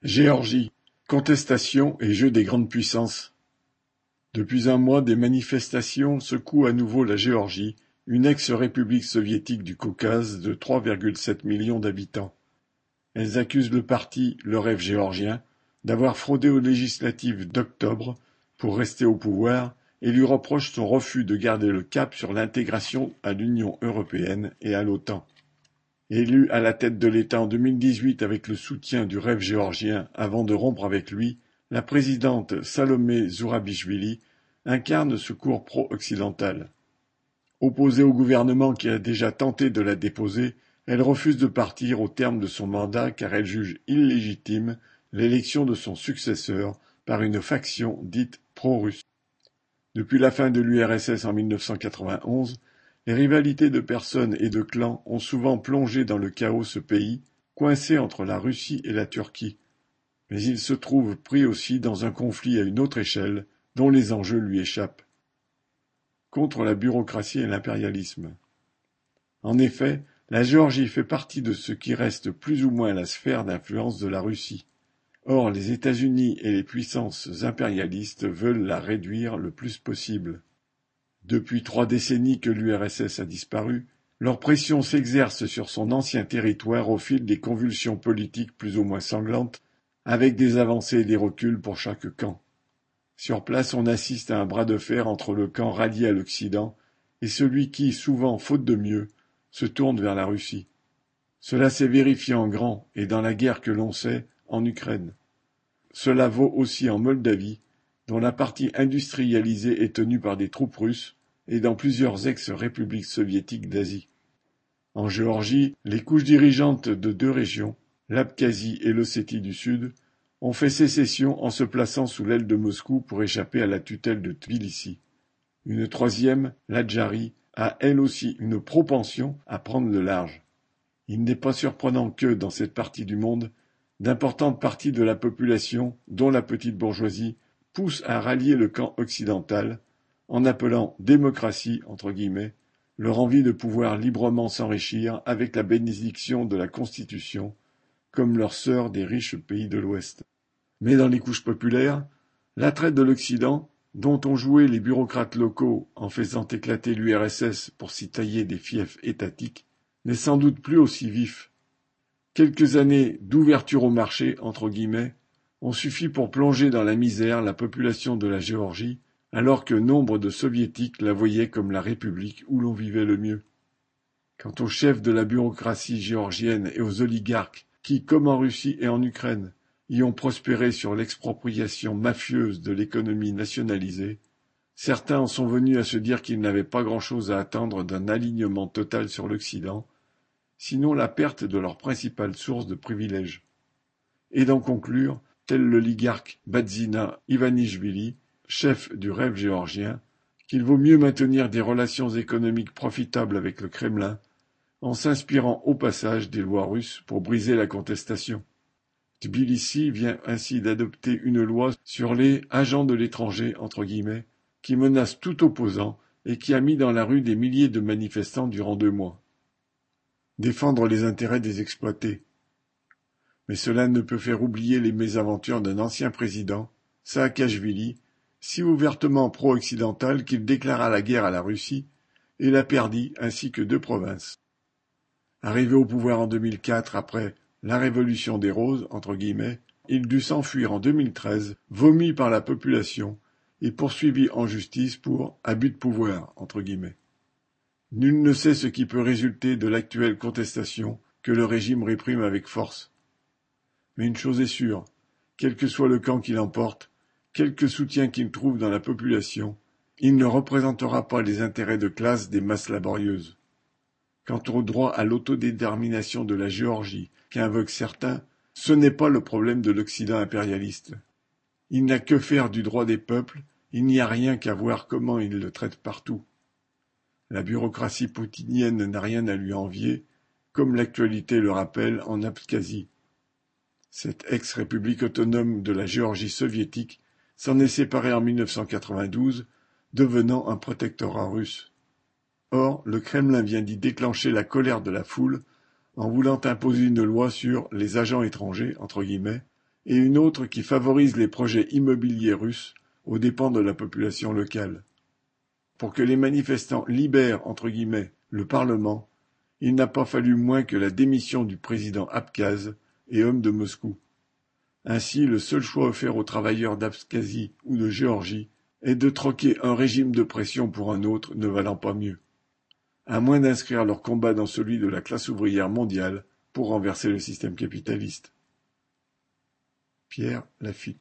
Géorgie: contestation et jeu des grandes puissances. Depuis un mois, des manifestations secouent à nouveau la Géorgie, une ex-république soviétique du Caucase de 3,7 millions d'habitants. Elles accusent le parti Le Rêve géorgien d'avoir fraudé aux législatives d'octobre pour rester au pouvoir et lui reprochent son refus de garder le cap sur l'intégration à l'Union européenne et à l'OTAN. Élue à la tête de l'État en 2018 avec le soutien du Rêve géorgien avant de rompre avec lui, la présidente Salomé Zourabichvili incarne ce cours pro-occidental. Opposée au gouvernement qui a déjà tenté de la déposer, elle refuse de partir au terme de son mandat car elle juge illégitime l'élection de son successeur par une faction dite pro-russe. Depuis la fin de l'URSS en 1991, les rivalités de personnes et de clans ont souvent plongé dans le chaos ce pays, coincé entre la Russie et la Turquie. Mais il se trouve pris aussi dans un conflit à une autre échelle, dont les enjeux lui échappent. Contre la bureaucratie et l'impérialisme. En effet, la Géorgie fait partie de ce qui reste plus ou moins la sphère d'influence de la Russie. Or, les États-Unis et les puissances impérialistes veulent la réduire le plus possible. Depuis 3 décennies que l'URSS a disparu, leur pression s'exerce sur son ancien territoire au fil des convulsions politiques plus ou moins sanglantes, avec des avancées et des reculs pour chaque camp. Sur place, on assiste à un bras de fer entre le camp rallié à l'Occident et celui qui, souvent faute de mieux, se tourne vers la Russie. Cela s'est vérifié en grand, et dans la guerre que l'on sait, en Ukraine. Cela vaut aussi en Moldavie, dont la partie industrialisée est tenue par des troupes russes, et dans plusieurs ex-républiques soviétiques d'Asie. En Géorgie, les couches dirigeantes de 2 régions, l'Abkhazie et l'Ossétie du Sud, ont fait sécession en se plaçant sous l'aile de Moscou pour échapper à la tutelle de Tbilissi. Une troisième, l'Adjarie, a elle aussi une propension à prendre le large. Il n'est pas surprenant que, dans cette partie du monde, d'importantes parties de la population, dont la petite bourgeoisie, poussent à rallier le camp occidental, en appelant démocratie, entre guillemets, leur envie de pouvoir librement s'enrichir avec la bénédiction de la Constitution, comme leurs sœurs des riches pays de l'Ouest. Mais dans les couches populaires, l'attrait de l'Occident, dont ont joué les bureaucrates locaux en faisant éclater l'URSS pour s'y tailler des fiefs étatiques, n'est sans doute plus aussi vif. Quelques années d'ouverture au marché, entre guillemets, ont suffi pour plonger dans la misère la population de la Géorgie, alors que nombre de soviétiques la voyaient comme la république où l'on vivait le mieux. Quant aux chefs de la bureaucratie géorgienne et aux oligarques qui, comme en Russie et en Ukraine, y ont prospéré sur l'expropriation mafieuse de l'économie nationalisée, certains en sont venus à se dire qu'ils n'avaient pas grand-chose à attendre d'un alignement total sur l'Occident, sinon la perte de leur principale source de privilèges. Et d'en conclure, tel l'oligarque Badzina Ivanishvili, chef du Rêve géorgien, qu'il vaut mieux maintenir des relations économiques profitables avec le Kremlin, en s'inspirant au passage des lois russes pour briser la contestation. Tbilissi vient ainsi d'adopter une loi sur les agents de l'étranger, entre guillemets, qui menace tout opposant et qui a mis dans la rue des milliers de manifestants durant 2 mois. Défendre les intérêts des exploités. Mais cela ne peut faire oublier les mésaventures d'un ancien président, Saakashvili, si ouvertement pro-occidental qu'il déclara la guerre à la Russie et la perdit ainsi que 2 provinces. Arrivé au pouvoir en 2004 après la révolution des roses, entre guillemets, il dut s'enfuir en 2013, vomi par la population et poursuivi en justice pour abus de pouvoir, entre guillemets. Nul ne sait ce qui peut résulter de l'actuelle contestation que le régime réprime avec force. Mais une chose est sûre, quel que soit le camp qui l'emporte, quelque soutien qu'il trouve dans la population, il ne représentera pas les intérêts de classe des masses laborieuses. Quant au droit à l'autodétermination de la Géorgie qu'invoquent certains, ce n'est pas le problème de l'Occident impérialiste. Il n'a que faire du droit des peuples, il n'y a rien qu'à voir comment il le traite partout. La bureaucratie poutinienne n'a rien à lui envier, comme l'actualité le rappelle en Abkhazie. Cette ex-république autonome de la Géorgie soviétique s'en est séparée en 1992, devenant un protectorat russe. Or, le Kremlin vient d'y déclencher la colère de la foule en voulant imposer une loi sur les agents étrangers, entre guillemets, et une autre qui favorise les projets immobiliers russes aux dépens de la population locale. Pour que les manifestants libèrent entre guillemets le Parlement, il n'a pas fallu moins que la démission du président abkhaze et homme de Moscou. Ainsi, le seul choix offert aux travailleurs d'Abkhazie ou de Géorgie est de troquer un régime de pression pour un autre ne valant pas mieux, à moins d'inscrire leur combat dans celui de la classe ouvrière mondiale pour renverser le système capitaliste. Pierre Lafitte.